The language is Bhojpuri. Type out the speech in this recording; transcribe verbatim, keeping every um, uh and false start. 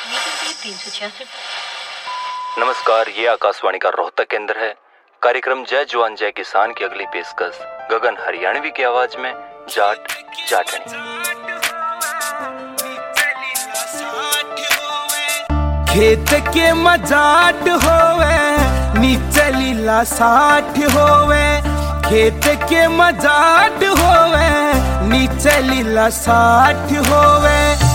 नमस्कार, ये आकाशवाणी का रोहतक केंद्र है। कार्यक्रम जय जवान जय किसान की अगली पेशकश गगन हरियाणवी की आवाज में जाट जाटनी। खेत के मजाट होवे नीचे लीला साठ होवे, खेत के मजाट होवे नीचे लीला साठ होवे।